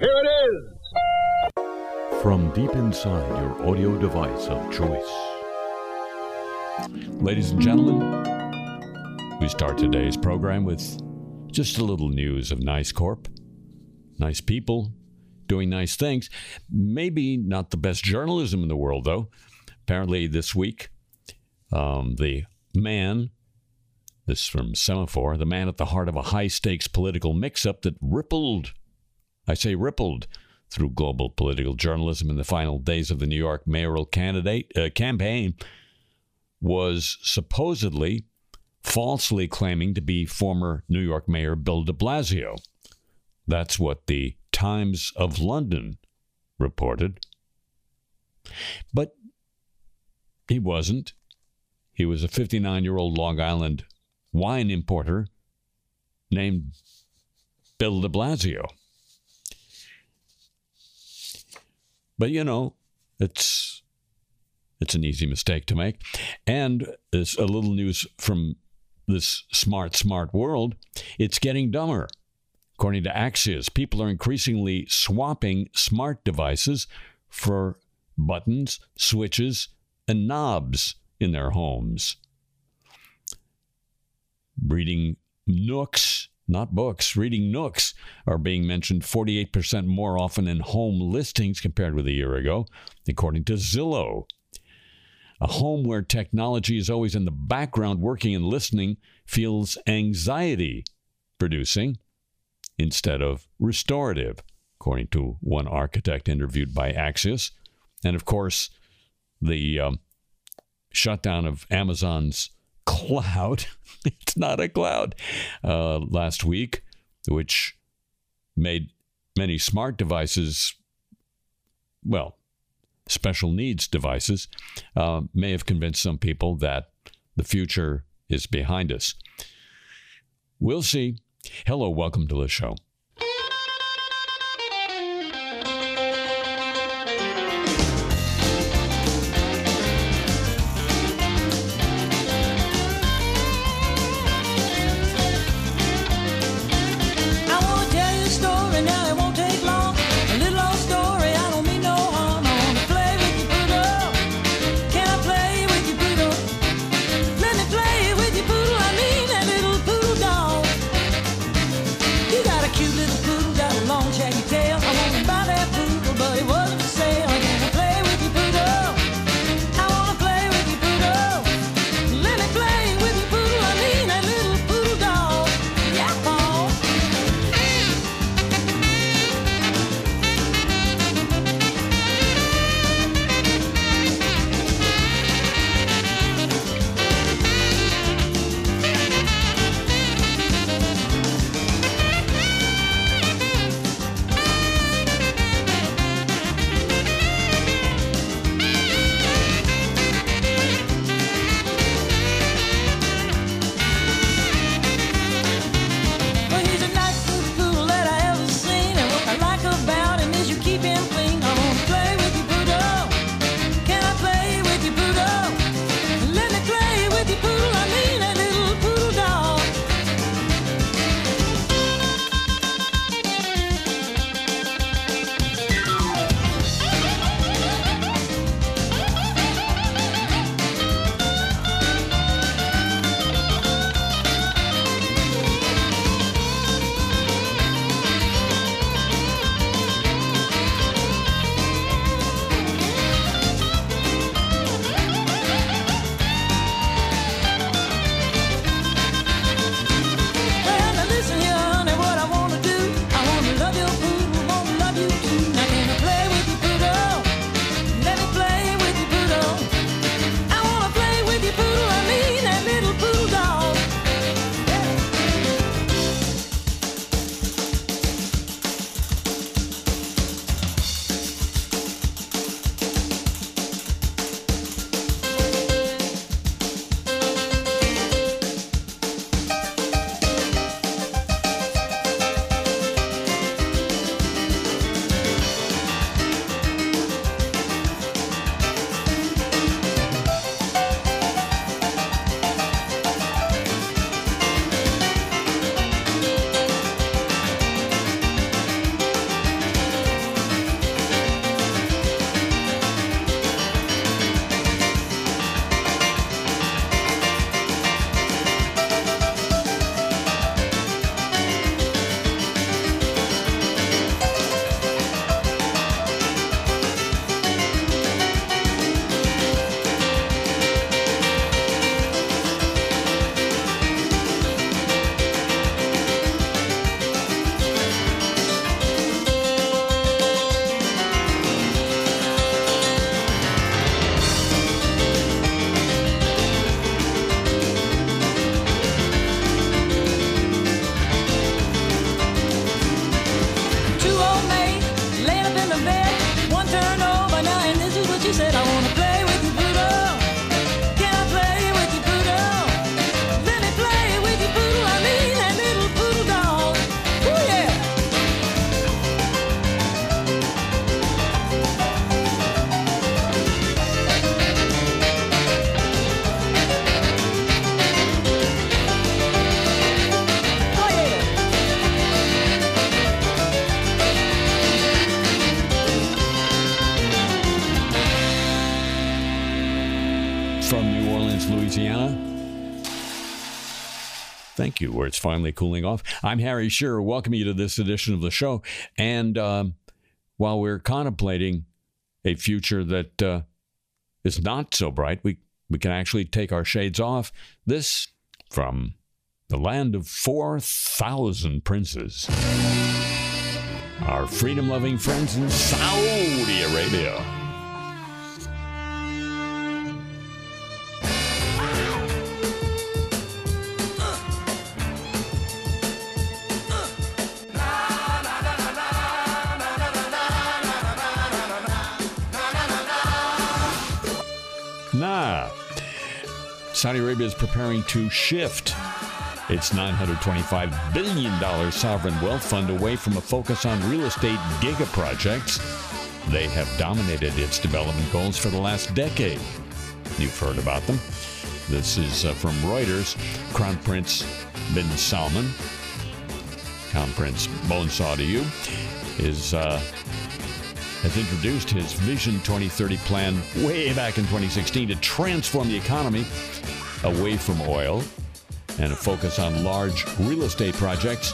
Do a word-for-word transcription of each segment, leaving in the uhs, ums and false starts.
Here it is! From deep inside your audio device of choice. Ladies and gentlemen, we start today's program with just a little news of Nice Corp. Nice people doing nice things. Maybe not the best journalism in the world, though. Apparently this week, um, the man, this is from Semaphore, the man at the heart of a high-stakes political mix-up that rippled, I say rippled, through global political journalism in the final days of the New York mayoral candidate uh, campaign, was supposedly falsely claiming to be former New York Mayor Bill de Blasio. That's what the Times of London reported. But he wasn't. He was a fifty-nine-year-old Long Island wine importer named Bill de Blasio. But, you know, it's it's an easy mistake to make. And there's a little news from this smart, smart world. It's getting dumber. According to Axios, people are increasingly swapping smart devices for buttons, switches, and knobs in their homes. Reading nooks, not books, reading nooks are being mentioned forty-eight percent more often in home listings compared with a year ago, according to Zillow. A home where technology is always in the background working and listening feels anxiety producing instead of restorative, according to one architect interviewed by Axios. And of course, the um, shutdown of Amazon's cloud, it's not a cloud, uh, last week, which made many smart devices, well, special needs devices, uh, may have convinced some people that the future is behind us. We'll see. Hello, welcome to the show. Cute Louisiana. Thank you, where it's finally cooling off. I'm Harry Shearer. Welcome you to this edition of the show. And um, while we're contemplating a future that uh, is not so bright, we, we can actually take our shades off. This from the land of four thousand princes. Our freedom-loving friends in Saudi Arabia. Nah. Saudi Arabia is preparing to shift its nine hundred twenty-five billion dollars sovereign wealth fund away from a focus on real estate giga projects. They have dominated its development goals for the last decade. You've heard about them. This is uh, from Reuters. Crown Prince bin Salman, Crown Prince Bon Saudi, is uh, has introduced his Vision twenty thirty plan way back in twenty sixteen to transform the economy away from oil and a focus on large real estate projects.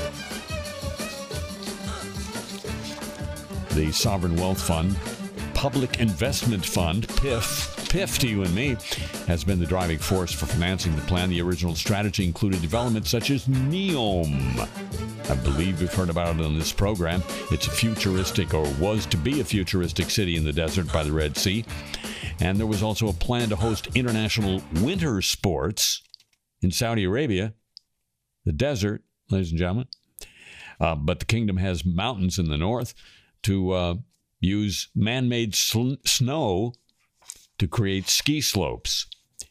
The Sovereign Wealth Fund, Public Investment Fund, P I F, P I F to you and me, has been the driving force for financing the plan. The original strategy included developments such as NEOM. I believe we've heard about it on this program. It's a futuristic, or was to be a futuristic city in the desert by the Red Sea. And there was also a plan to host international winter sports in Saudi Arabia, the desert, ladies and gentlemen. Uh, but the kingdom has mountains in the north to uh, use man-made sl- snow to create ski slopes.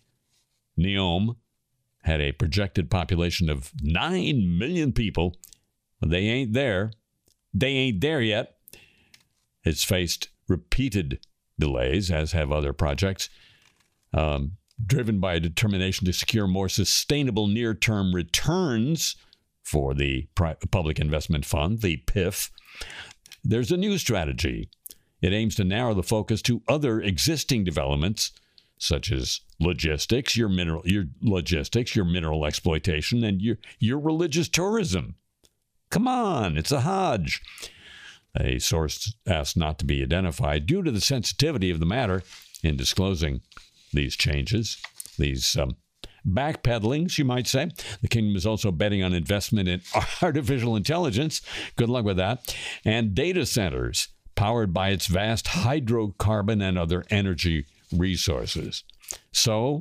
NEOM had a projected population of nine million people. They ain't there. They ain't there yet. It's faced repeated delays, as have other projects, um, driven by a determination to secure more sustainable near-term returns for the Pri- Public Investment Fund, the P I F. There's a new strategy. It aims to narrow the focus to other existing developments, such as logistics, your mineral, your logistics, your mineral exploitation, and your your religious tourism. Come on, it's a Hajj. A source asked not to be identified due to the sensitivity of the matter in disclosing these changes, these um, backpedalings, you might say. The kingdom is also betting on investment in artificial intelligence. Good luck with that. And data centers powered by its vast hydrocarbon and other energy resources. So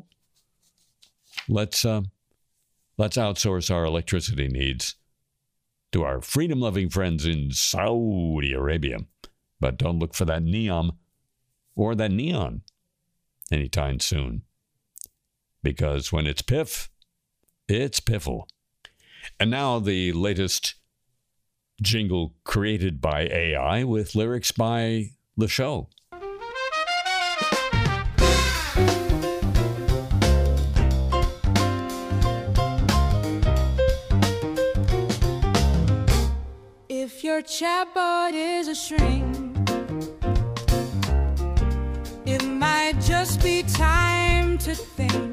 let's uh, let's outsource our electricity needs to our freedom-loving friends in Saudi Arabia. But don't look for that NEOM or that neon anytime soon. Because when it's P I F, it's piffle. And now the latest jingle created by A I with lyrics by the show. If your chatbot is a shrink, it might just be time to think.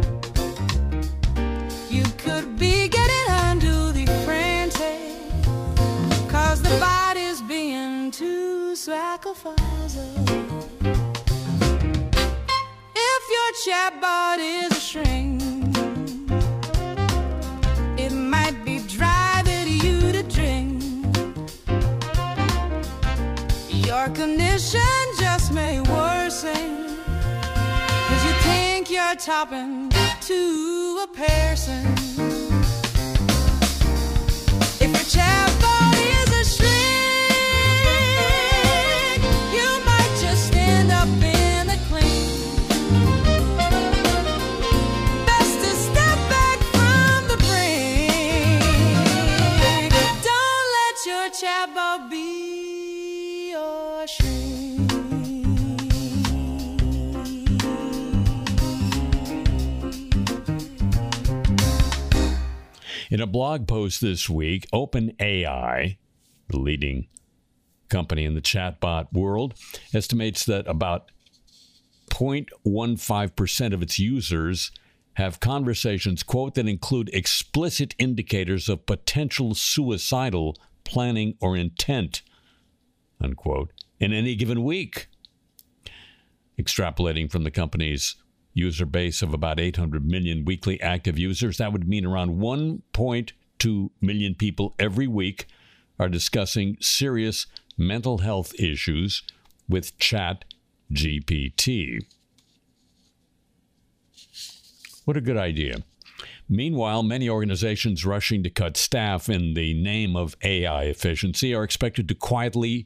You could be getting unduly frantic, cause the body's being too sacrificial. If your chatbot is a shrink, it might be driving you to drink. Your condition just may worsen, cause you think you're talking to a person. If your chatbot is a shrink, you might just end up in the clean. Best to step back from the brink. Don't let your chatbot be your shrink. In a blog post this week, OpenAI, the leading company in the chatbot world, estimates that about zero point one five percent of its users have conversations, quote, that include explicit indicators of potential suicidal planning or intent, unquote, in any given week. Extrapolating from the company's user base of about eight hundred million weekly active users, that would mean around one point two million people every week are discussing serious mental health issues with Chat G P T. What a good idea. Meanwhile, many organizations rushing to cut staff in the name of A I efficiency are expected to quietly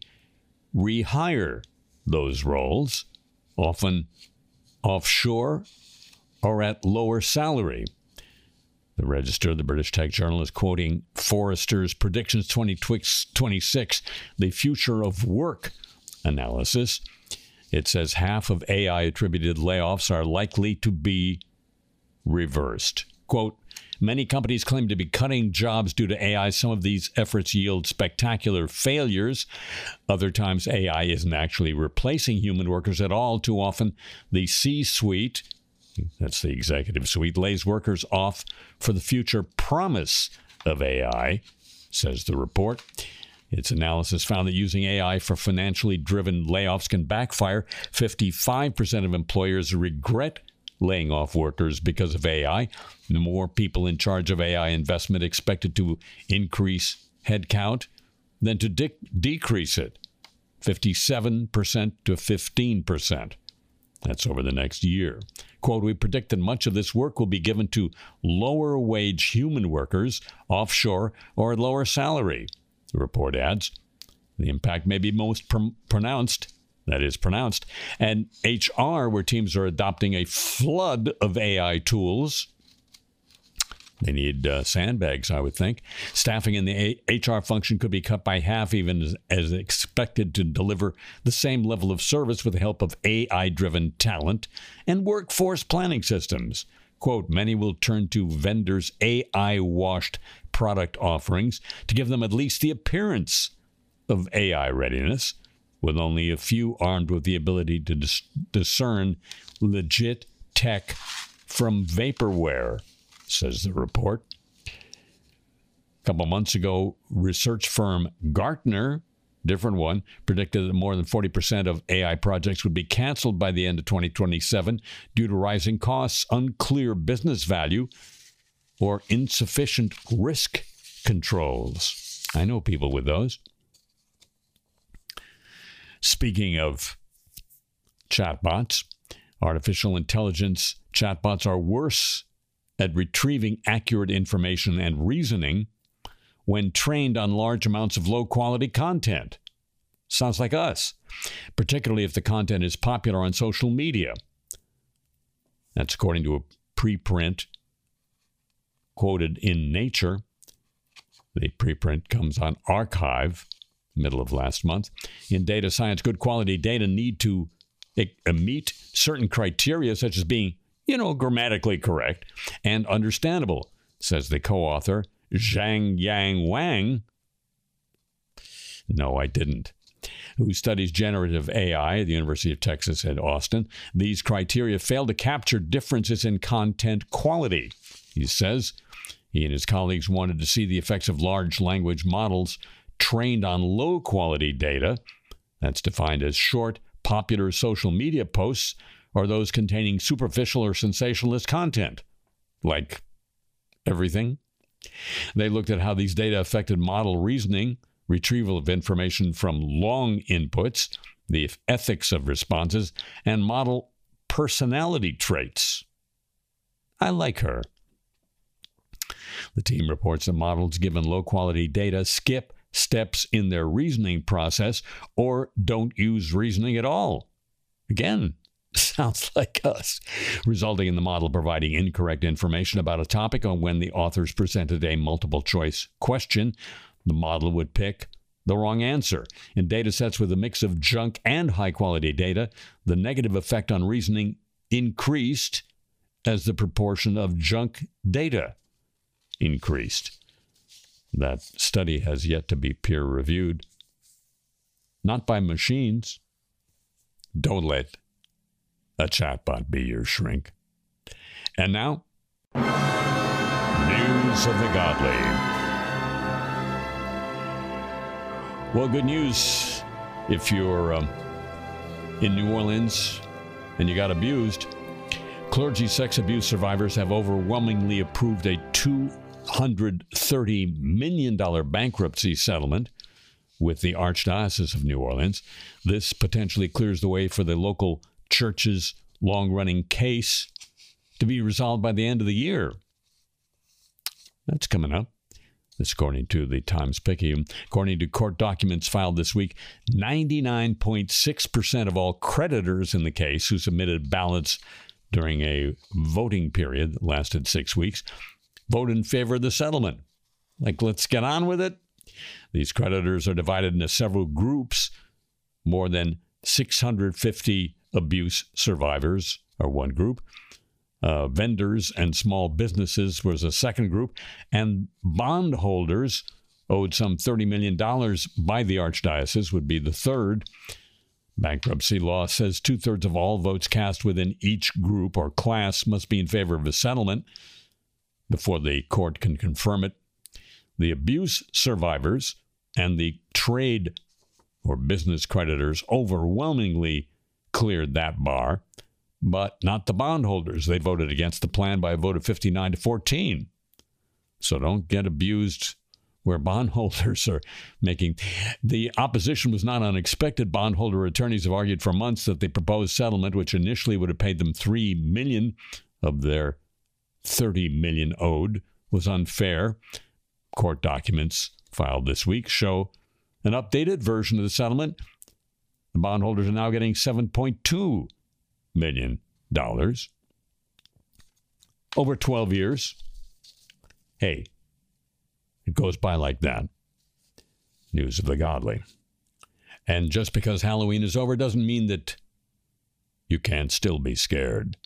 rehire those roles, often offshore or at lower salary. The Register, the British tech journal, is quoting Forrester's Predictions twenty twenty-six, the Future of Work analysis. It says half of A I-attributed layoffs are likely to be reversed. Quote, many companies claim to be cutting jobs due to A I. Some of these efforts yield spectacular failures. Other times, A I isn't actually replacing human workers at all. Too often, the C-suite, that's the executive suite, lays workers off for the future promise of A I, says the report. Its analysis found that using A I for financially driven layoffs can backfire. fifty-five percent of employers regret laying off workers because of A I. The more people in charge of A I investment expected to increase headcount than to de- decrease it. fifty-seven percent to fifteen percent. That's over the next year. Quote, we predict that much of this work will be given to lower wage human workers offshore or at lower salary. The report adds, the impact may be most pr- pronounced That is pronounced. And H R, where teams are adopting a flood of A I tools. They need uh, sandbags, I would think. Staffing in the a- H R function could be cut by half, even as, as expected to deliver the same level of service with the help of A I-driven talent and workforce planning systems. Quote, many will turn to vendors' A I-washed product offerings to give them at least the appearance of A I readiness, with only a few armed with the ability to dis- discern legit tech from vaporware, says the report. A couple months ago, research firm Gartner, different one, predicted that more than forty percent of A I projects would be canceled by the end of twenty twenty-seven due to rising costs, unclear business value, or insufficient risk controls. I know people with those. Speaking of chatbots, artificial intelligence chatbots are worse at retrieving accurate information and reasoning when trained on large amounts of low-quality content. Sounds like us, particularly if the content is popular on social media. That's according to a preprint quoted in Nature. The preprint comes on Archive, middle of last month. In data science, good quality data need to meet certain criteria, such as being, you know, grammatically correct and understandable, says the co-author, Zhang Yang Wang. No, I didn't. Who studies generative A I at the University of Texas at Austin. These criteria fail to capture differences in content quality, he says. He and his colleagues wanted to see the effects of large language models trained on low-quality data, that's defined as short, popular social media posts, or those containing superficial or sensationalist content, like everything. They looked at how these data affected model reasoning, retrieval of information from long inputs, the ethics of responses, and model personality traits. I like her. The team reports that models given low-quality data skip steps in their reasoning process or don't use reasoning at all. Again, sounds like us, resulting in the model providing incorrect information about a topic. On when the authors presented a multiple choice question, the model would pick the wrong answer. In data sets with a mix of junk and high-quality data, the negative effect on reasoning increased as the proportion of junk data increased. That study has yet to be peer-reviewed. Not by machines. Don't let a chatbot be your shrink. And now, news of the godly. Well, good news if you're um, in New Orleans and you got abused. Clergy sex abuse survivors have overwhelmingly approved a two hundred thirty million dollars bankruptcy settlement with the Archdiocese of New Orleans. This potentially clears the way for the local church's long-running case to be resolved by the end of the year. That's coming up. This according to the Times-Picayune. According to court documents filed this week, ninety-nine point six percent of all creditors in the case who submitted ballots during a voting period that lasted six weeks voted in favor of the settlement. Like, let's get on with it. These creditors are divided into several groups. More than six hundred fifty abuse survivors are one group. Uh, vendors and small businesses was a second group. And bondholders owed some thirty million dollars by the Archdiocese would be the third. Bankruptcy law says two-thirds of all votes cast within each group or class must be in favor of a settlement before the court can confirm it. The abuse survivors and the trade or business creditors overwhelmingly cleared that bar, but not the bondholders. They voted against the plan by a vote of fifty-nine to fourteen. So don't get abused where bondholders are making. The opposition was not unexpected. Bondholder attorneys have argued for months that the proposed settlement, which initially would have paid them three million dollars of their thirty million dollars owed, was unfair. Court documents filed this week show an updated version of the settlement. The bondholders are now getting seven point two million dollars over twelve years. Hey, it goes by like that. News of the godly. And just because Halloween is over doesn't mean that you can't still be scared.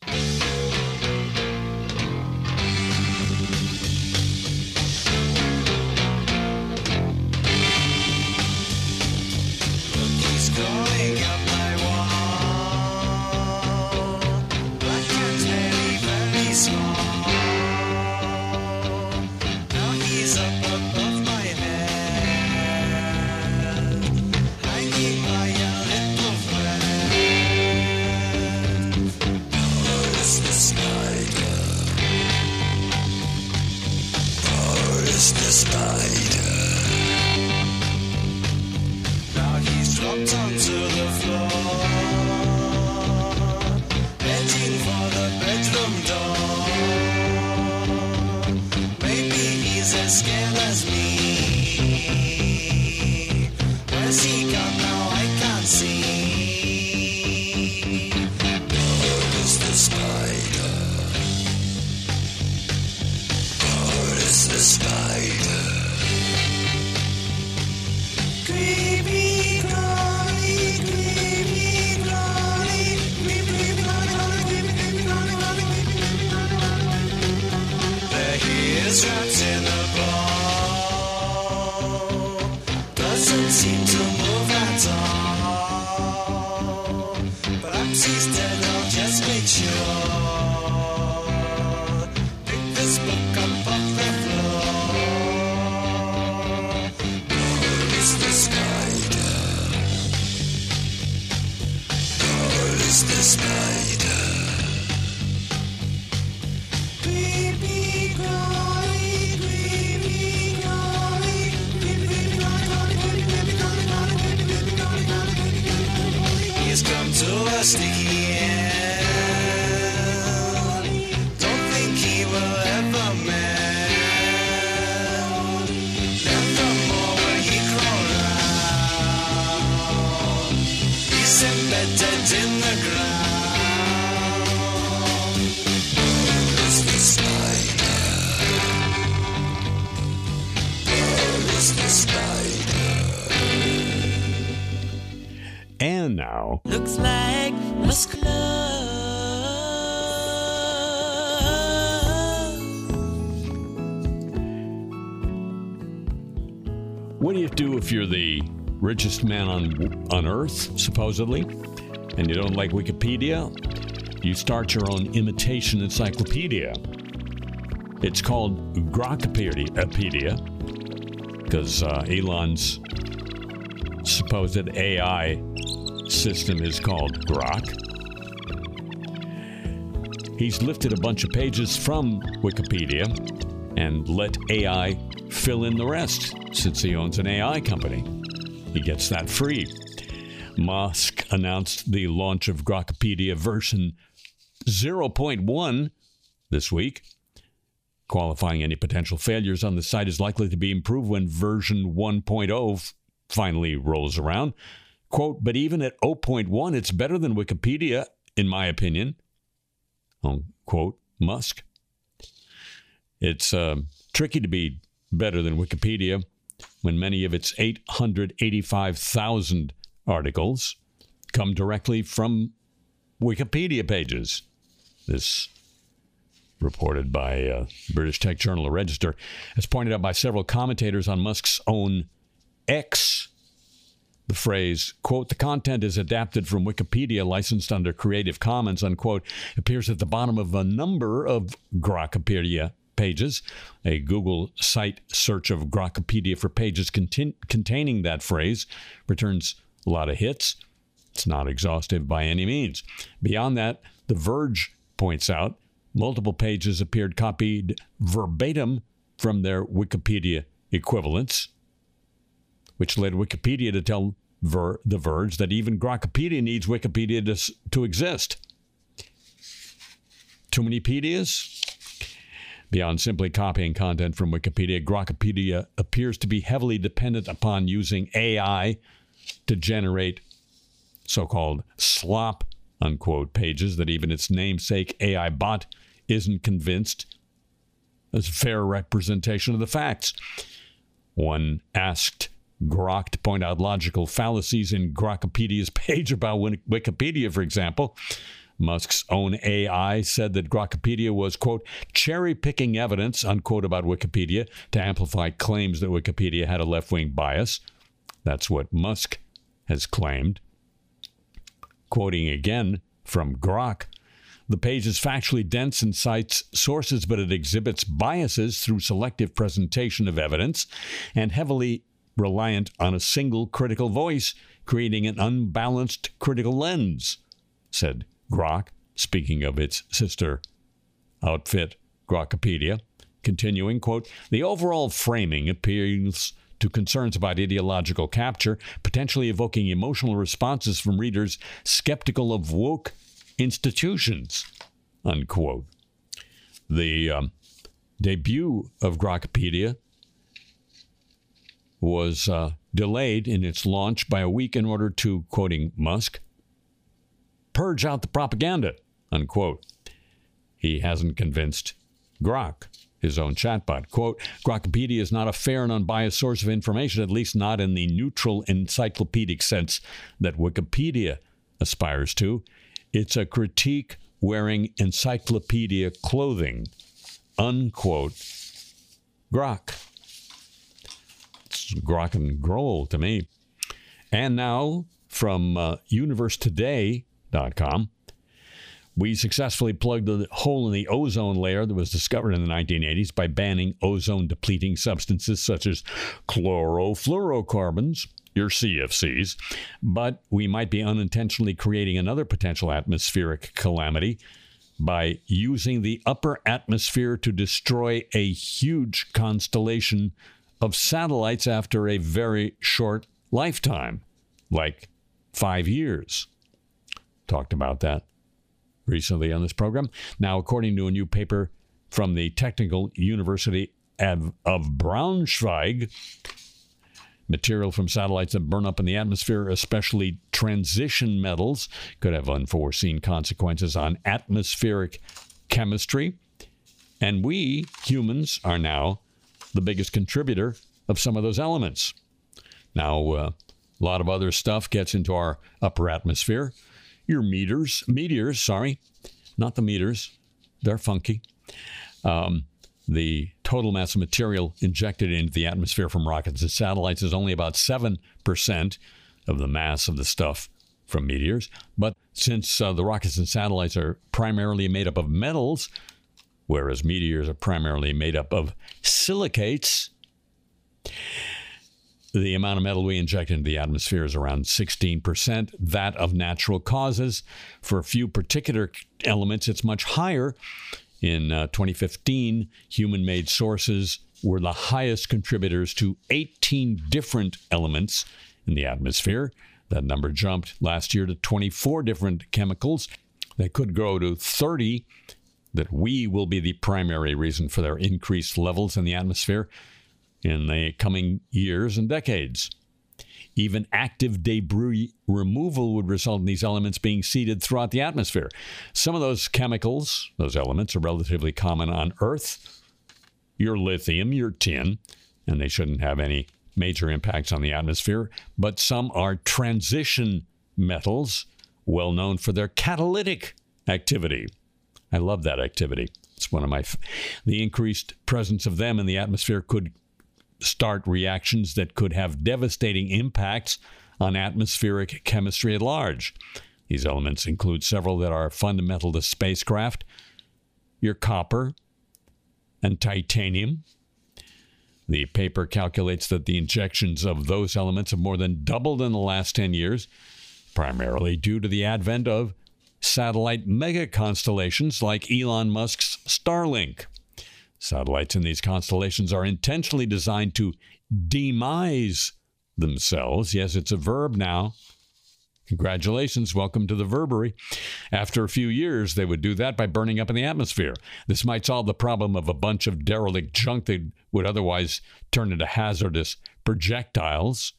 And now, looks like muscular. What do you do if you're the richest man on on Earth, supposedly, and you don't like Wikipedia? you start your own imitation encyclopedia. It's called Grokopedia, because uh, Elon's supposed A I system is called Grok. He's lifted a bunch of pages from Wikipedia and let A I fill in the rest, since he owns an A I company. He gets that free. Musk announced the launch of Grokopedia version zero point one this week. Qualifying any potential failures on the site is likely to be improved when version one point oh f- finally rolls around. Quote, but even at zero point one, it's better than Wikipedia, in my opinion. Unquote, Musk. It's uh, tricky to be better than Wikipedia when many of its eight hundred eighty-five thousand articles come directly from Wikipedia pages. This reported by uh, British tech journal The Register, as pointed out by several commentators on Musk's own X. The phrase, quote, the content is adapted from Wikipedia, licensed under Creative Commons, unquote, appears at the bottom of a number of Grokopedia pages. A Google site search of Grokopedia for pages contain- containing that phrase returns a lot of hits. It's not exhaustive by any means. Beyond that, The Verge points out multiple pages appeared copied verbatim from their Wikipedia equivalents, which led Wikipedia to tell Ver- The Verge that even Grokopedia needs Wikipedia to, to exist. Too many pedias? Beyond simply copying content from Wikipedia, Grokopedia appears to be heavily dependent upon using A I to generate so-called slop, unquote, pages that even its namesake A I bot isn't convinced is a fair representation of the facts. One asked Grok to point out logical fallacies in Grokopedia's page about Wikipedia, for example. Musk's own A I said that Grokopedia was, quote, cherry-picking evidence, unquote, about Wikipedia to amplify claims that Wikipedia had a left-wing bias. That's what Musk has claimed. Quoting again from Grok, the page is factually dense and cites sources, but it exhibits biases through selective presentation of evidence and heavily reliant on a single critical voice, creating an unbalanced critical lens, said Grok, speaking of its sister outfit, Grokopedia. Continuing, quote, the overall framing appeals to concerns about ideological capture, potentially evoking emotional responses from readers skeptical of woke institutions, unquote. The um, debut of Grokopedia was uh, delayed in its launch by a week in order to, quoting Musk, purge out the propaganda, unquote. He hasn't convinced Grok, his own chatbot. Quote, Grokopedia is not a fair and unbiased source of information, at least not in the neutral encyclopedic sense that Wikipedia aspires to. It's a critique wearing encyclopedia clothing, unquote. Grok. It's Grok and Grohl to me. And now from uh, universe today dot com, we successfully plugged the hole in the ozone layer that was discovered in the nineteen eighties by banning ozone-depleting substances such as chlorofluorocarbons, your C F Cs. But we might be unintentionally creating another potential atmospheric calamity by using the upper atmosphere to destroy a huge constellation of satellites after a very short lifetime, like five years. Talked about that recently on this program. Now, according to a new paper from the Technical University of, of Braunschweig, material from satellites that burn up in the atmosphere, especially transition metals, could have unforeseen consequences on atmospheric chemistry. And we, humans, are now the biggest contributor of some of those elements. Now, uh, a lot of other stuff gets into our upper atmosphere. Your meters, meteors, sorry, not the meters. They're funky. Um, the total mass of material injected into the atmosphere from rockets and satellites is only about seven percent of the mass of the stuff from meteors. But since uh, the rockets and satellites are primarily made up of metals, whereas meteors are primarily made up of silicates, the amount of metal we inject into the atmosphere is around sixteen percent, that of natural causes. For a few particular elements, it's much higher. In uh, twenty fifteen, human-made sources were the highest contributors to eighteen different elements in the atmosphere. That number jumped last year to twenty-four different chemicals. They could grow to thirty, that we will be the primary reason for their increased levels in the atmosphere in the coming years and decades. Even active debris removal would result in these elements being seeded throughout the atmosphere. Some of those chemicals, those elements, are relatively common on Earth. Your lithium, your tin, and they shouldn't have any major impacts on the atmosphere. But some are transition metals, well known for their catalytic activity. I love that activity. It's one of my... F- the increased presence of them in the atmosphere could start reactions that could have devastating impacts on atmospheric chemistry at large. These elements include several that are fundamental to spacecraft: your copper and titanium. The paper calculates that the injections of those elements have more than doubled in the last ten years, primarily due to the advent of satellite mega constellations like Elon Musk's Starlink. Satellites in these constellations are intentionally designed to demise themselves. Yes, it's a verb now. Congratulations, welcome to the verbery. After a few years, they would do that by burning up in the atmosphere. This might solve the problem of a bunch of derelict junk that would otherwise turn into hazardous projectiles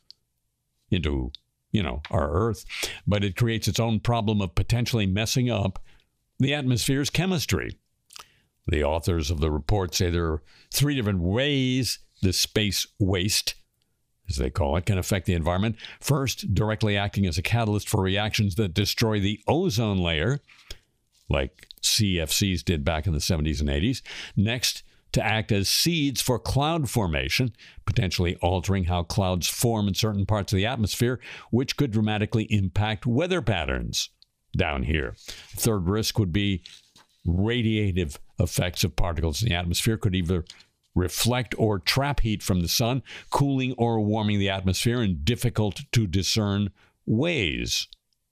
into, you know, our Earth. But it creates its own problem of potentially messing up the atmosphere's chemistry. The authors of the report say there are three different ways this space waste, as they call it, can affect the environment. First, directly acting as a catalyst for reactions that destroy the ozone layer, like C F Cs did back in the seventies and eighties. Next, to act as seeds for cloud formation, potentially altering how clouds form in certain parts of the atmosphere, which could dramatically impact weather patterns down here. Third risk would be radiative effects of particles in the atmosphere could either reflect or trap heat from the sun, cooling or warming the atmosphere in difficult to discern ways.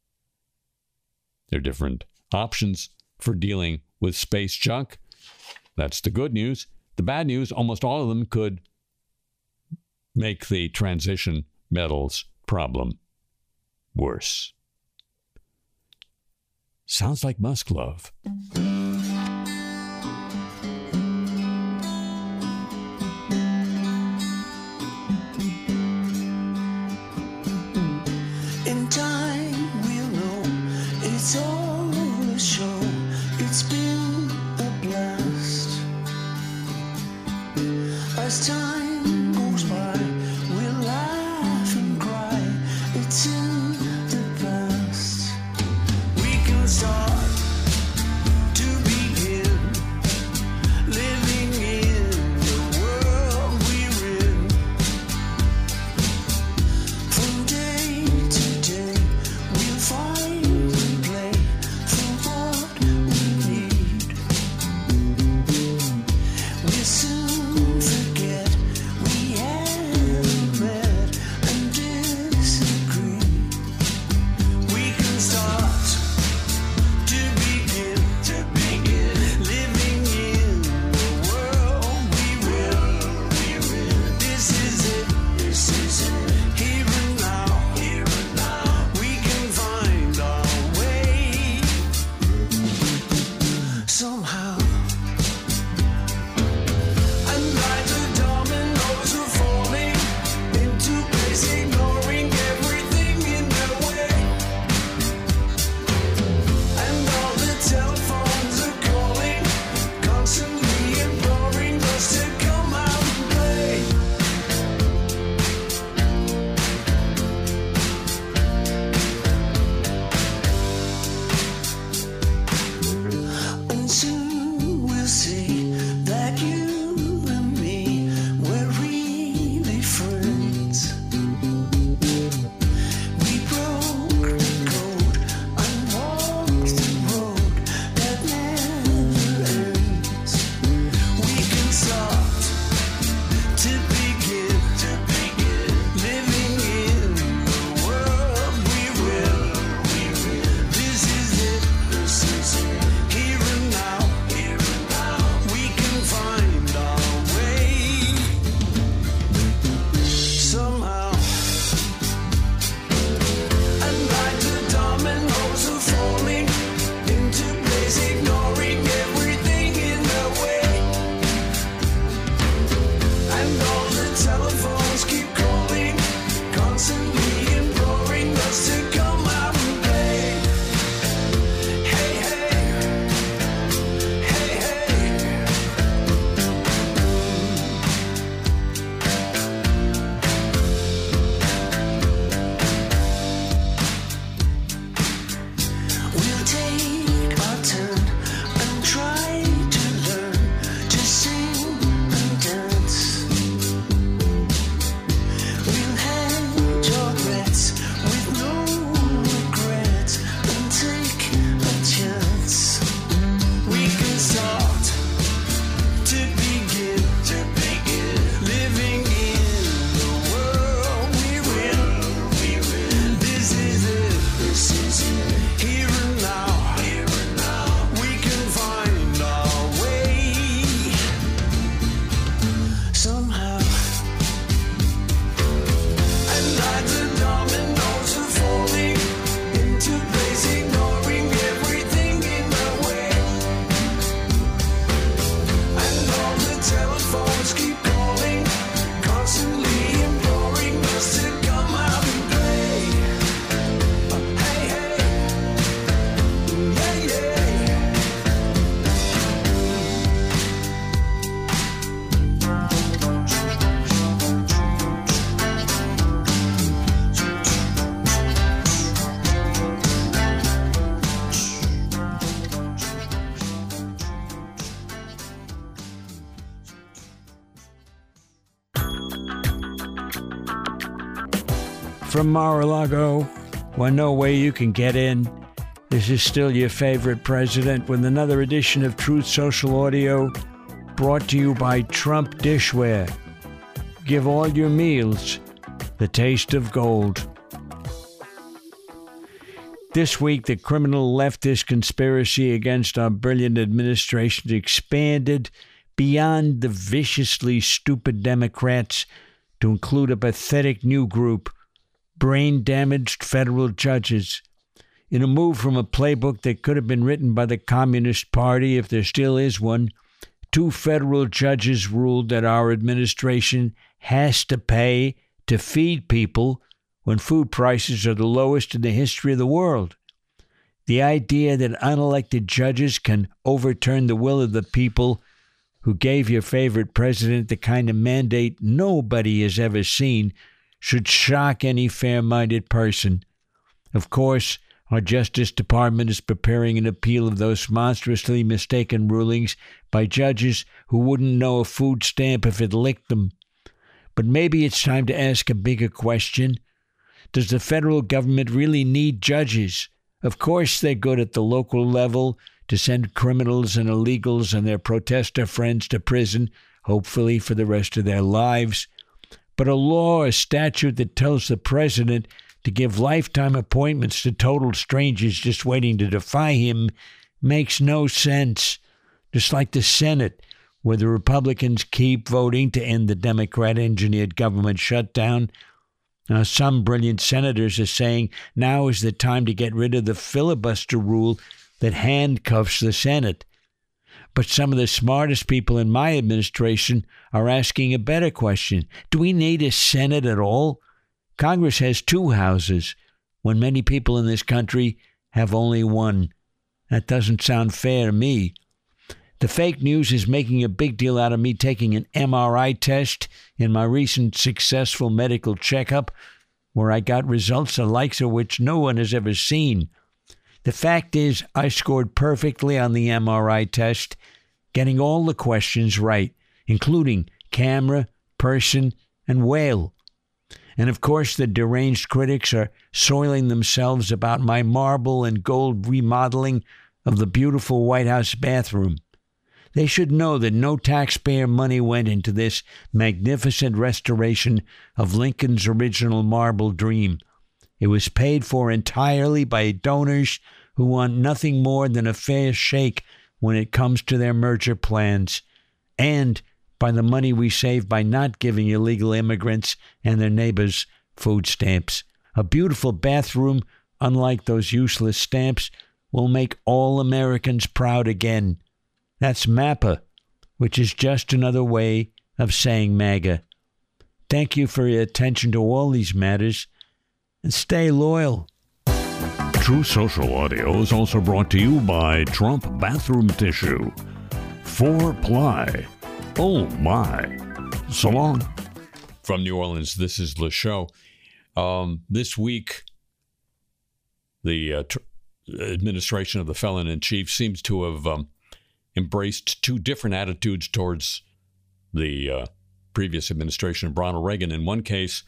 There are different options for dealing with space junk. That's the good news. The bad news, almost all of them could make the transition metals problem worse. Sounds like Musk love. In time we'll know it's all a show. It's been a blast. As time goes by, we'll laugh and cry. It's in the past. We can start from Mar-a-Lago, where no way you can get in. This is still your favorite president with another edition of Truth Social Audio, brought to you by Trump Dishware. Give all your meals the taste of gold. This week, the criminal leftist conspiracy against our brilliant administration expanded beyond the viciously stupid Democrats to include a pathetic new group, brain-damaged federal judges. In a move from a playbook that could have been written by the Communist Party, if there still is one, two federal judges ruled that our administration has to pay to feed people when food prices are the lowest in the history of the world. The idea that unelected judges can overturn the will of the people who gave your favorite president the kind of mandate nobody has ever seen should shock any fair-minded person. Of course, our Justice Department is preparing an appeal of those monstrously mistaken rulings by judges who wouldn't know a food stamp if it licked them. But maybe it's time to ask a bigger question. Does the federal government really need judges? Of course they're good at the local level to send criminals and illegals and their protester friends to prison, hopefully for the rest of their lives. But a law or statute that tells the president to give lifetime appointments to total strangers just waiting to defy him makes no sense. Just like the Senate, where the Republicans keep voting to end the Democrat-engineered government shutdown. Now, some brilliant senators are saying now is the time to get rid of the filibuster rule that handcuffs the Senate. But some of the smartest people in my administration are asking a better question. Do we need a Senate at all? Congress has two houses, when many people in this country have only one. That doesn't sound fair to me. The fake news is making a big deal out of me taking an M R I test in my recent successful medical checkup, where I got results the likes of which no one has ever seen. The fact is, I scored perfectly on the M R I test, getting all the questions right, including camera, person, and whale. And of course, the deranged critics are soiling themselves about my marble and gold remodeling of the beautiful White House bathroom. They should know that no taxpayer money went into this magnificent restoration of Lincoln's original marble dream. It was paid for entirely by donors who want nothing more than a fair shake when it comes to their merger plans, and by the money we save by not giving illegal immigrants and their neighbors food stamps. A beautiful bathroom, unlike those useless stamps, will make all Americans proud again. That's MAPA, which is just another way of saying MAGA. Thank you for your attention to all these matters, and stay loyal. True Social Audio is also brought to you by Trump Bathroom Tissue. Four ply. Oh, my. So long. From New Orleans, this is Le Show. Um, this week, the uh, tr- administration of the felon-in-chief seems to have um, embraced two different attitudes towards the uh, previous administration of Ronald Reagan. In one case,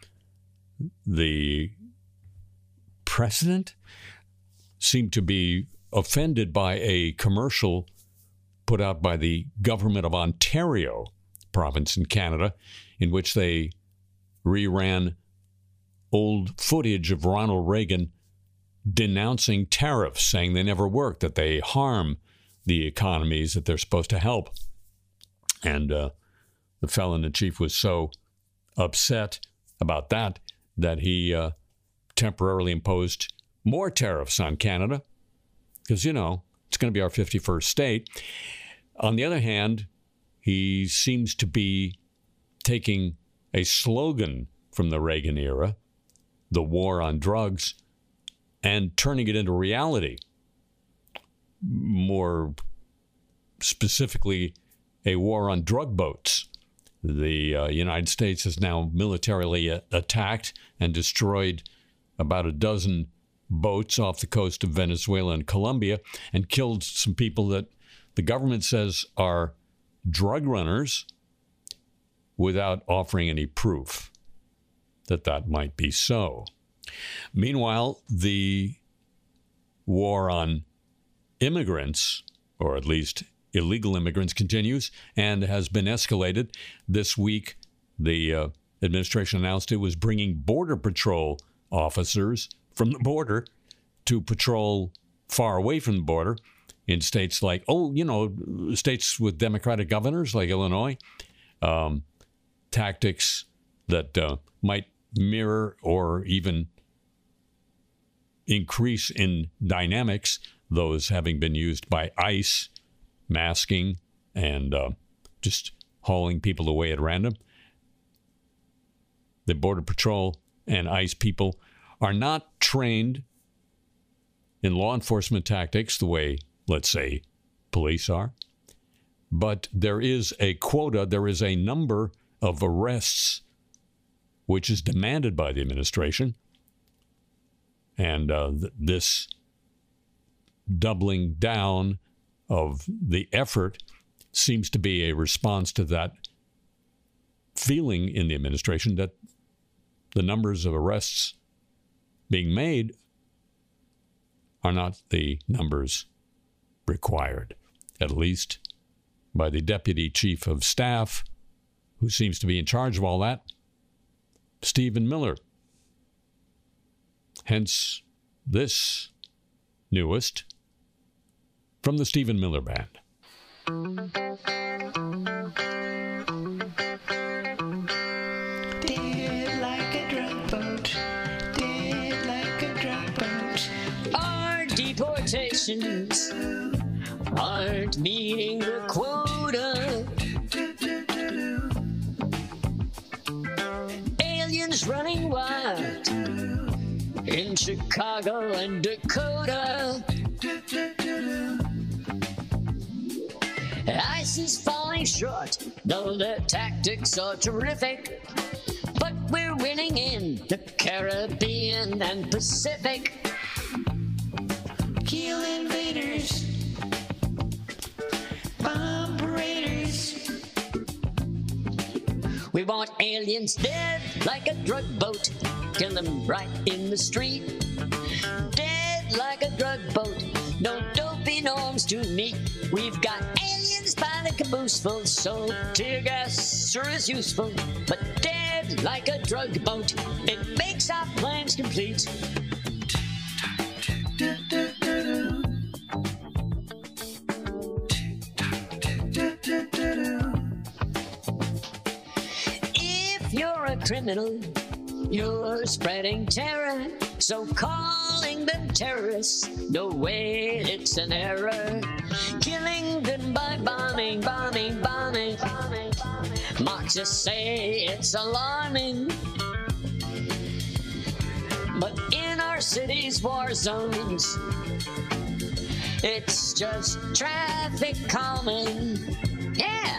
the president seemed to be offended by a commercial put out by the government of Ontario province in Canada, in which they reran old footage of Ronald Reagan denouncing tariffs, saying they never worked, that they harm the economies that they're supposed to help. And uh, the felon-in-chief was so upset about that that he uh, temporarily imposed more tariffs on Canada because, you know, it's going to be our fifty-first state. On the other hand, he seems to be taking a slogan from the Reagan era, the war on drugs, and turning it into reality. More specifically, a war on drug boats. The uh, United States has now militarily a- attacked and destroyed about a dozen boats off the coast of Venezuela and Colombia and killed some people that the government says are drug runners without offering any proof. that that might be so. Meanwhile, the war on immigrants, or at least illegal immigrants, continues and has been escalated. This week, the uh, administration announced it was bringing Border Patrol officers from the border to patrol far away from the border in states like, oh, you know, states with Democratic governors like Illinois, um, tactics that uh, might mirror or even increase in dynamics those having been used by ICE, masking and uh, just hauling people away at random. The Border Patrol and ICE people are not trained in law enforcement tactics the way, let's say, police are. But there is a quota, there is a number of arrests which is demanded by the administration. And uh, th- this doubling down of the effort seems to be a response to that feeling in the administration that the numbers of arrests being made are not the numbers required, at least by the deputy chief of staff, who seems to be in charge of all that, Stephen Miller. Hence, this newest from the Stephen Miller Band. Dead like a drug boat, dead like a drug boat. Our deportations aren't meeting the quota. Aliens running wild in Chicago and Dakota. ICE is falling short, though their tactics are terrific. But we're winning in the Caribbean and Pacific. Kill invaders, bomb raiders. We want aliens dead like a drug boat. Kill them right in the street. Dead like a drug boat. No dopey norms to meet. We've got aliens by the caboose full, so tear gas sure is useful. But dead like a drug boat, it makes our plans complete. If you're a criminal, you're spreading terror, so calling them terrorists, no way, it's an error. Killing them by bombing, bombing, bombing, bombing, bombing. Marxists say it's alarming. But in our cities' war zones, it's just traffic calming. Yeah.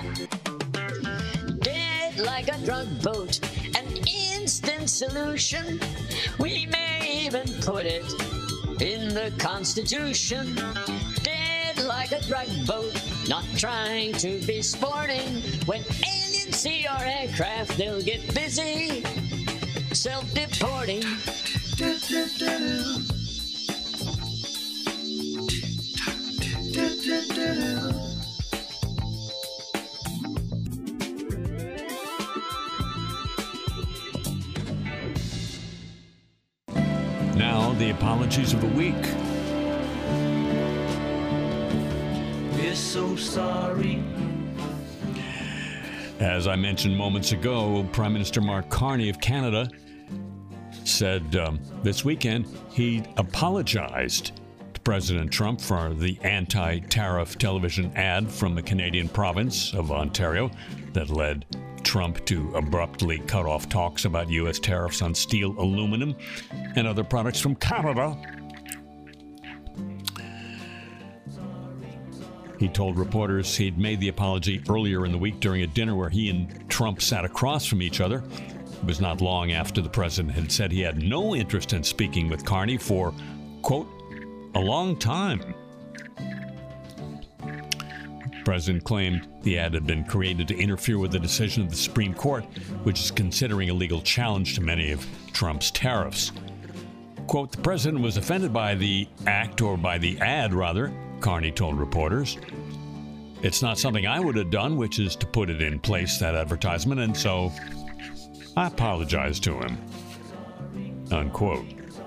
Dead like a drug boat, an instant solution. We may even put it in the Constitution. Dead like a drug boat, not trying to be sporting. When aliens see our aircraft, they'll get busy self-deporting. Now, the apologies of the week. We're so sorry. As I mentioned moments ago, Prime Minister Mark Carney of Canada said um, this weekend he apologized to President Trump for the anti-tariff television ad from the Canadian province of Ontario that led Trump to abruptly cut off talks about U S tariffs on steel, aluminum, and other products from Canada. He told reporters he'd made the apology earlier in the week during a dinner where he and Trump sat across from each other. It was not long after the president had said he had no interest in speaking with Carney for, quote, a long time. president claimed the ad had been created to interfere with the decision of the Supreme Court, which is considering a legal challenge to many of Trump's tariffs. Quote, the president was offended by the act, or by the ad, rather, Carney told reporters. It's not something I would have done, which is to put it in place, that advertisement, and so I apologize to him. Unquote.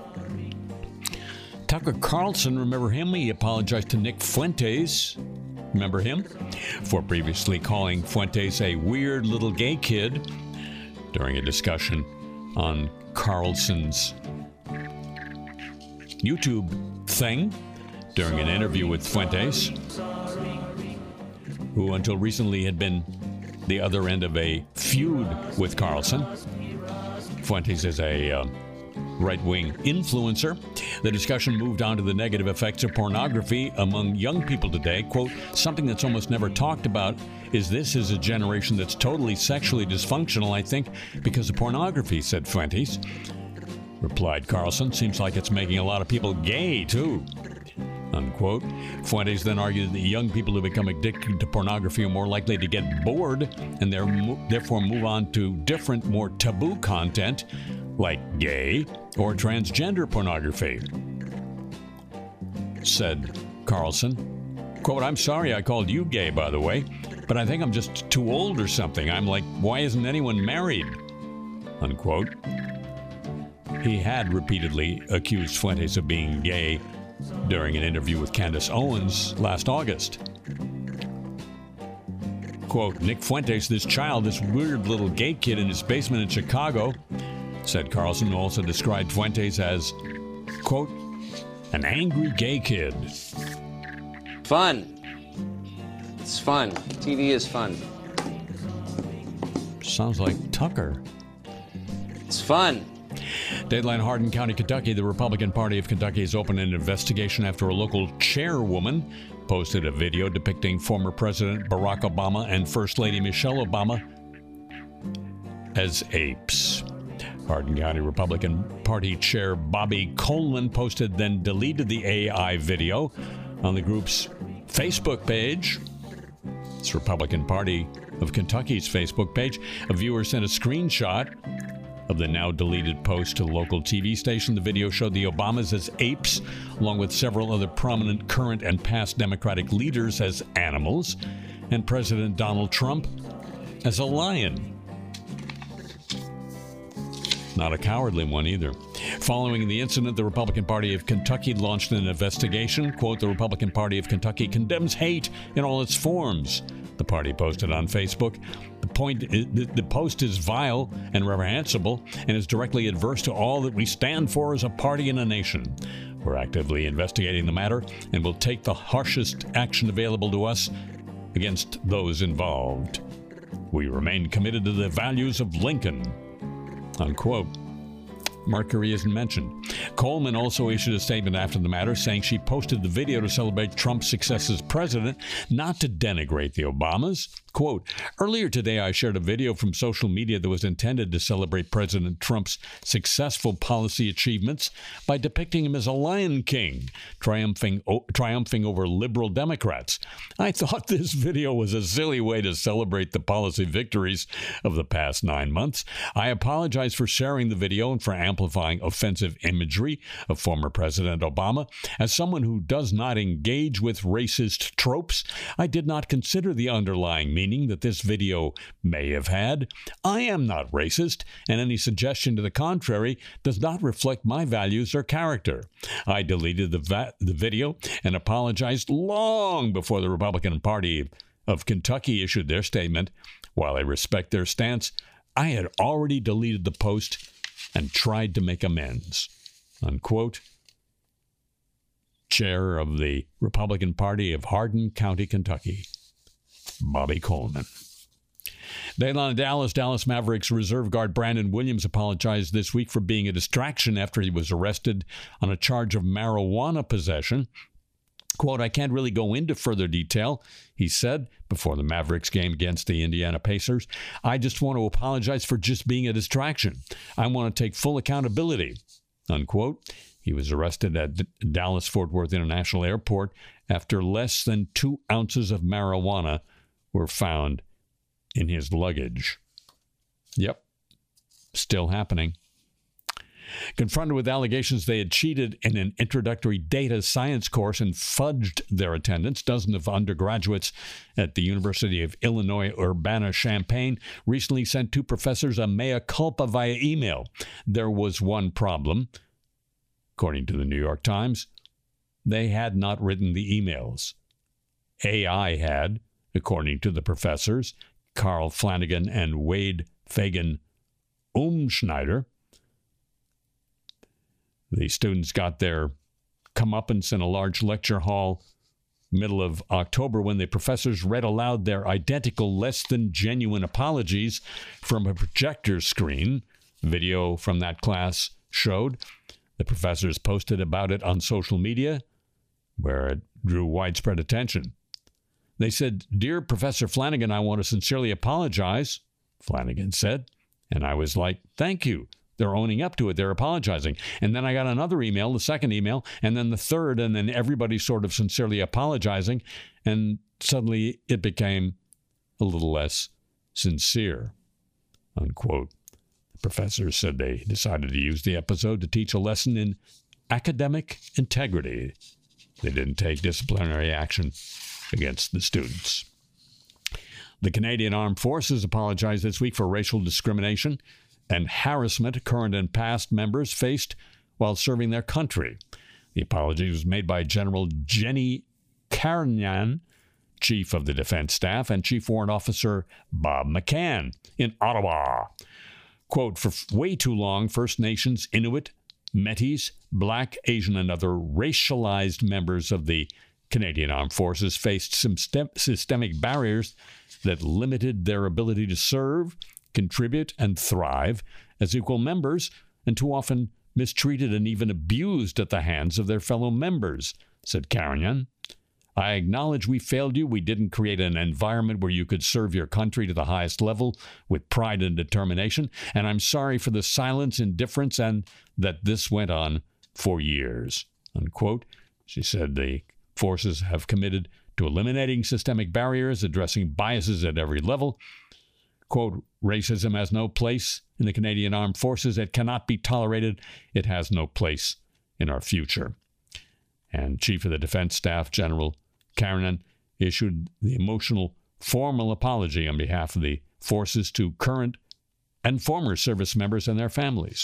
Tucker Carlson, remember him? He apologized to Nick Fuentes, remember him? For previously calling Fuentes a weird little gay kid during a discussion on Carlson's YouTube thing during an interview with Fuentes, who until recently had been the other end of a feud with Carlson. Fuentes is a uh, right-wing influencer. The discussion moved on to the negative effects of pornography among young people today. Quote, something that's almost never talked about is this is a generation that's totally sexually dysfunctional, I think, because of pornography, said Fuentes. Replied Carlson, seems like it's making a lot of people gay, too. Unquote. Fuentes then argued that young people who become addicted to pornography are more likely to get bored and therefore move on to different, more taboo content like gay or transgender pornography. Said Carlson. Quote, I'm sorry I called you gay, by the way, but I think I'm just too old or something. I'm like, why isn't anyone married? Unquote. He had repeatedly accused Fuentes of being gay during an interview with Candace Owens last August. Quote, Nick Fuentes, this child, this weird little gay kid in his basement in Chicago, said Carlson, who also described Fuentes as, quote, an angry gay kid. Fun. It's fun. T V is fun. Sounds like Tucker. It's fun. Dateline, Hardin County, Kentucky. The Republican Party of Kentucky has opened an investigation after a local chairwoman posted a video depicting former President Barack Obama and First Lady Michelle Obama as apes. Hardin County Republican Party Chair Bobby Coleman posted, then deleted the A I video on the group's Facebook page. It's Republican Party of Kentucky's Facebook page. A viewer sent a screenshot of the now deleted post to the local T V station. The video showed the Obamas as apes, along with several other prominent current and past Democratic leaders as animals, and President Donald Trump as a lion. Not a cowardly one either. Following the incident, the Republican Party of Kentucky launched an investigation. Quote, the Republican Party of Kentucky condemns hate in all its forms, the party posted on Facebook. The point is, the post is vile and reprehensible and is directly adverse to all that we stand for as a party and a nation. We're actively investigating the matter and will take the harshest action available to us against those involved. We remain committed to the values of Lincoln. Unquote. Mercury isn't mentioned. Coleman also issued a statement after the matter, saying she posted the video to celebrate Trump's success as president, not to denigrate the Obamas. Quote, earlier today I shared a video from social media that was intended to celebrate President Trump's successful policy achievements by depicting him as a Lion King, triumphing, o- triumphing over liberal Democrats. I thought this video was a silly way to celebrate the policy victories of the past nine months. I apologize for sharing the video and for amplifying offensive imagery of former President Obama. As someone who does not engage with racist tropes, I did not consider the underlying meaning that this video may have had. I am not racist, and any suggestion to the contrary does not reflect my values or character. I deleted the, va- the video and apologized long before the Republican Party of Kentucky issued their statement. While I respect their stance, I had already deleted the post and tried to make amends. Unquote. Chair of the Republican Party of Hardin County, Kentucky, Bobby Coleman. Dateline Dallas. Dallas Mavericks reserve guard Brandon Williams apologized this week for being a distraction after he was arrested on a charge of marijuana possession. Quote, I can't really go into further detail, he said before the Mavericks game against the Indiana Pacers. I just want to apologize for just being a distraction. I want to take full accountability, unquote. He was arrested at D- Dallas-Fort Worth International Airport after less than two ounces of marijuana were found in his luggage. Yep, still happening. Confronted with allegations they had cheated in an introductory data science course and fudged their attendance, dozens of undergraduates at the University of Illinois Urbana-Champaign recently sent two professors a mea culpa via email. There was one problem. According to the New York Times, they had not written the emails. A I had, according to the professors, Carl Flanagan and Wade Fagan Umschneider. The students got their comeuppance in a large lecture hall middle of October when the professors read aloud their identical less-than-genuine apologies from a projector screen. Video from that class showed. The professors posted about it on social media, where it drew widespread attention. They said, "Dear Professor Flanagan, I want to sincerely apologize," Flanagan said. And I was like, thank you. They're owning up to it. They're apologizing. And then I got another email, the second email, and then the third, and then everybody sort of sincerely apologizing. And suddenly it became a little less sincere, unquote. The professors said they decided to use the episode to teach a lesson in academic integrity. They didn't take disciplinary action against the students. The Canadian Armed Forces apologized this week for racial discrimination and harassment current and past members faced while serving their country. The apology was made by General Jenny Carignan, Chief of the Defense Staff, and Chief Warrant Officer Bob McCann in Ottawa. Quote, "For way too long, First Nations, Inuit, Métis, Black, Asian, and other racialized members of the Canadian Armed Forces faced some systemic barriers that limited their ability to serve, contribute, and thrive as equal members, and too often mistreated and even abused at the hands of their fellow members," said Carignan. "I acknowledge we failed you. We didn't create an environment where you could serve your country to the highest level with pride and determination, and I'm sorry for the silence, indifference, and that this went on for years," unquote. She said the forces have committed to eliminating systemic barriers, addressing biases at every level. Quote, "Racism has no place in the Canadian Armed Forces. It cannot be tolerated. It has no place in our future." And Chief of the Defense Staff, General Carignan, issued the emotional, formal apology on behalf of the forces to current and former service members and their families.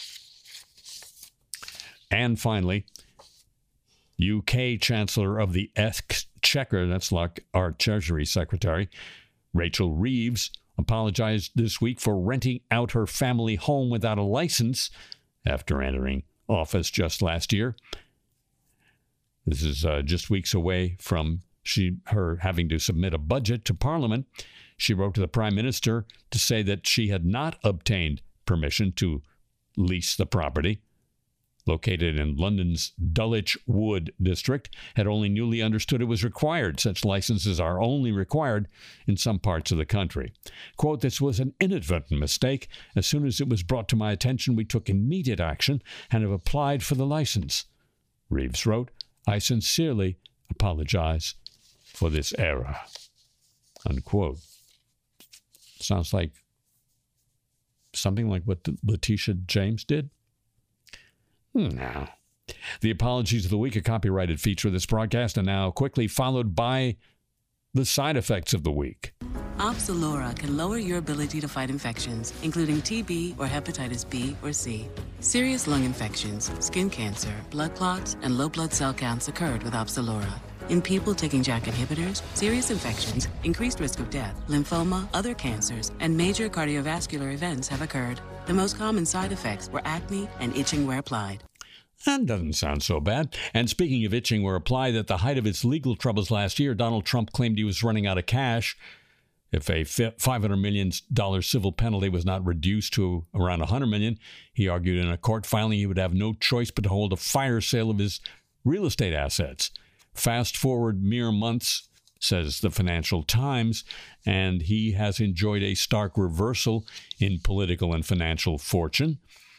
And finally, U K Chancellor of the Exchequer, that's like our Treasury Secretary, Rachel Reeves, apologized this week for renting out her family home without a license after entering office just last year. This is uh, just weeks away from she her having to submit a budget to Parliament. She wrote to the Prime Minister to say that she had not obtained permission to lease the property, located in London's Dulwich Wood district, had only newly understood it was required. Such licenses are only required in some parts of the country. Quote, "This was an inadvertent mistake. As soon as it was brought to my attention, we took immediate action and have applied for the license," Reeves wrote. "I sincerely apologize for this error," unquote. Sounds like something like what Letitia James did. Now, the apologies of the week, a copyrighted feature of this broadcast, and now quickly followed by the side effects of the week. Opzelura can lower your ability to fight infections, including T B or hepatitis B or C. Serious lung infections, skin cancer, blood clots, and low blood cell counts occurred with Opzelura. In people taking JAK inhibitors, serious infections, increased risk of death, lymphoma, other cancers, and major cardiovascular events have occurred. The most common side effects were acne and itching where applied. That doesn't sound so bad. And speaking of itching where applied, at the height of its legal troubles last year, Donald Trump claimed he was running out of cash if a five hundred million dollars civil penalty was not reduced to around one hundred million dollars. He argued in a court filing he would have no choice but to hold a fire sale of his real estate assets. Fast forward mere months, says the Financial Times, and he has enjoyed a stark reversal in political and financial fortune.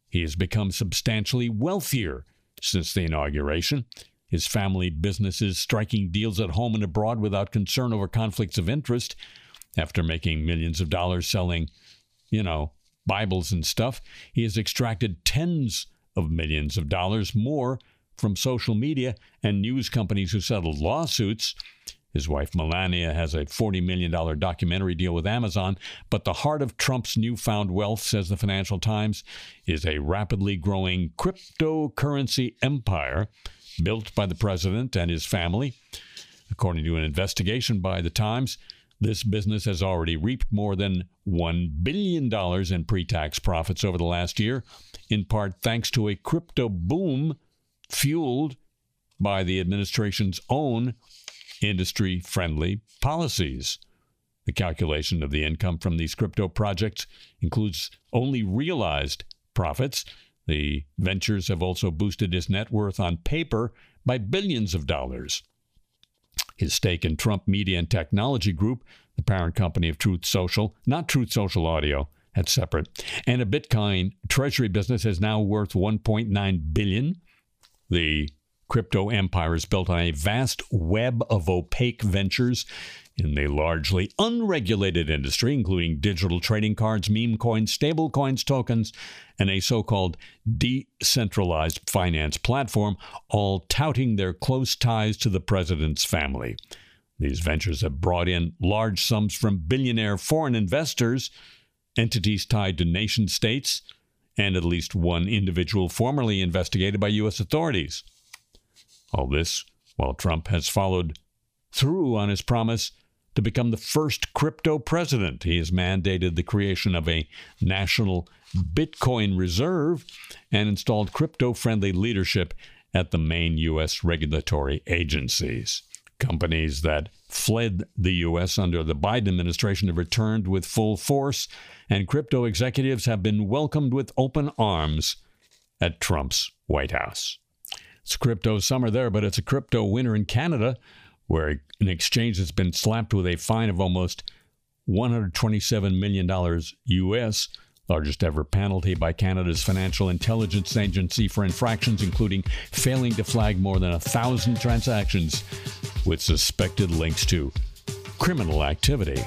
He has become substantially wealthier since the inauguration. His family businesses striking deals at home and abroad without concern over conflicts of interest. After making millions of dollars selling, you know, Bibles and stuff, he has extracted tens of millions of dollars more from social media and news companies who settled lawsuits. His wife, Melania, has a forty million dollars documentary deal with Amazon, but the heart of Trump's newfound wealth, says the Financial Times, is a rapidly growing cryptocurrency empire built by the president and his family. According to an investigation by the Times, this business has already reaped more than one billion dollars in pre-tax profits over the last year, in part thanks to a crypto boom fueled by the administration's own industry-friendly policies. The calculation of the income from these crypto projects includes only realized profits. The ventures have also boosted his net worth on paper by billions of dollars. His stake in Trump Media and Technology Group, the parent company of Truth Social, not Truth Social Audio, that's separate, and a Bitcoin treasury business is now worth one point nine billion dollars. The crypto empire is built on a vast web of opaque ventures in the largely unregulated industry, including digital trading cards, meme coins, stable coins, tokens, and a so-called decentralized finance platform, all touting their close ties to the president's family. These ventures have brought in large sums from billionaire foreign investors, entities tied to nation states, and at least one individual formerly investigated by U S authorities. All this while Trump has followed through on his promise to become the first crypto president. He has mandated the creation of a national Bitcoin reserve and installed crypto-friendly leadership at the main U S regulatory agencies. Companies that fled the U S under the Biden administration have returned with full force, and crypto executives have been welcomed with open arms at Trump's White House. It's crypto summer there, but it's a crypto winter in Canada, where an exchange has been slapped with a fine of almost one hundred twenty-seven million dollars U S, largest ever penalty by Canada's Financial Intelligence Agency for infractions, including failing to flag more than a thousand transactions with suspected links to criminal activity.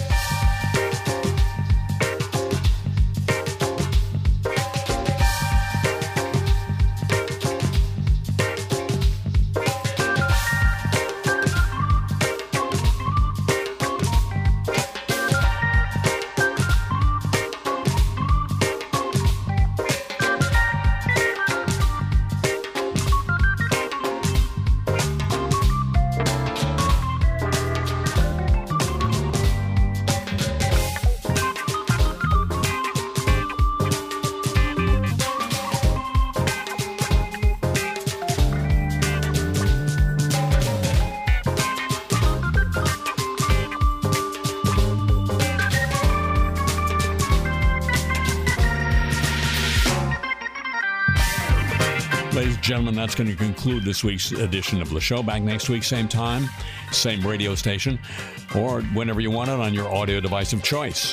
Ladies and gentlemen, that's going to conclude this week's edition of the show. Back next week, same time, same radio station, or whenever you want it on your audio device of choice.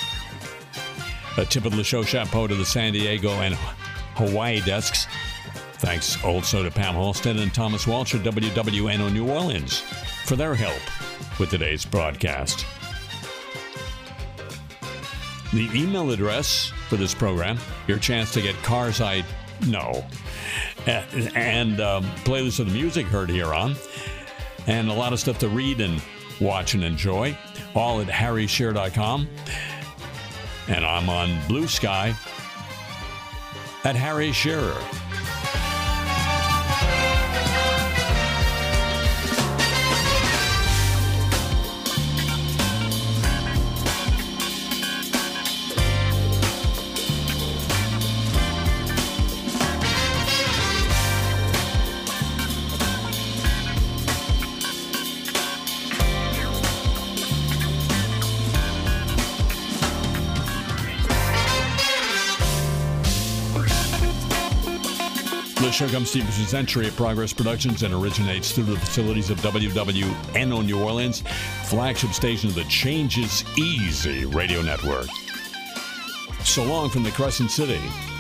A tip of the show chapeau to the San Diego and Hawaii desks. Thanks also to Pam Halstead and Thomas Walsh at W W N O New Orleans for their help with today's broadcast. The email address for this program, your chance to get cars I know, and um, playlists of the music heard here on, and a lot of stuff to read and watch and enjoy, all at harry shearer dot com. And I'm on Blue Sky at Harry Shearer. The show comes to you from Century of Progress Productions and originates through the facilities of W W N O New Orleans, flagship station of the Change is Easy radio network. So long from the Crescent City.